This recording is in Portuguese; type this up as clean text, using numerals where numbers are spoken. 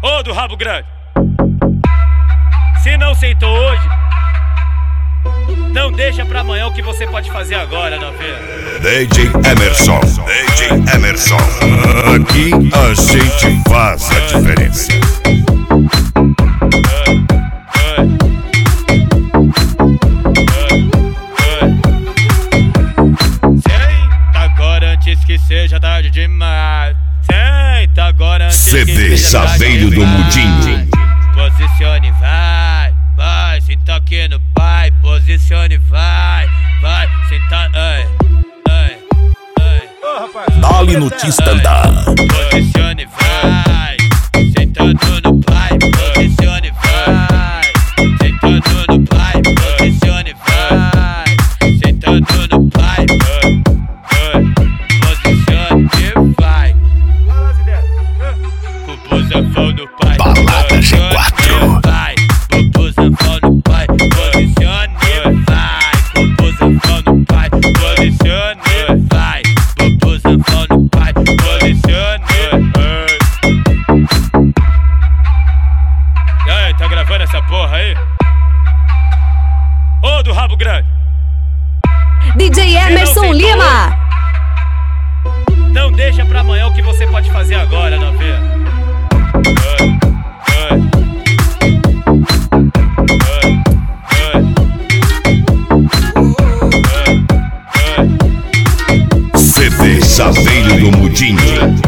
Ô do rabo grande, se não sentou hoje, não deixa pra amanhã o que você pode fazer agora, novinha. DJ Emerson, DJ Emerson. Aqui a gente faz a diferença. Senta agora antes que seja tarde demais. Senta agora antes que CD seja tarde Saveiro do demais. Mudinho. Posicione, vai, vai, senta aqui no pai. Posicione, vai, vai, senta, ai, ai, ai. Dali no Tistandar. Posicione, vai, sentando no pai. Posicione, vai, sentando no pai. Posicione, vai, sentando no pai. Posicione, vai. Pupuzafão no pai. Balada G4. Vai, pupuzafão no pai. Posicione, vai, pupuzafão no pai. Posicione, vai, pupuzafão no pai. Posicione. E aí, tá gravando essa porra aí? Ô do rabo grande, DJ Emerson sentou Lima. não deixa pra amanhã o que você pode fazer agora, novinha. CD Saveiro do Mudinho.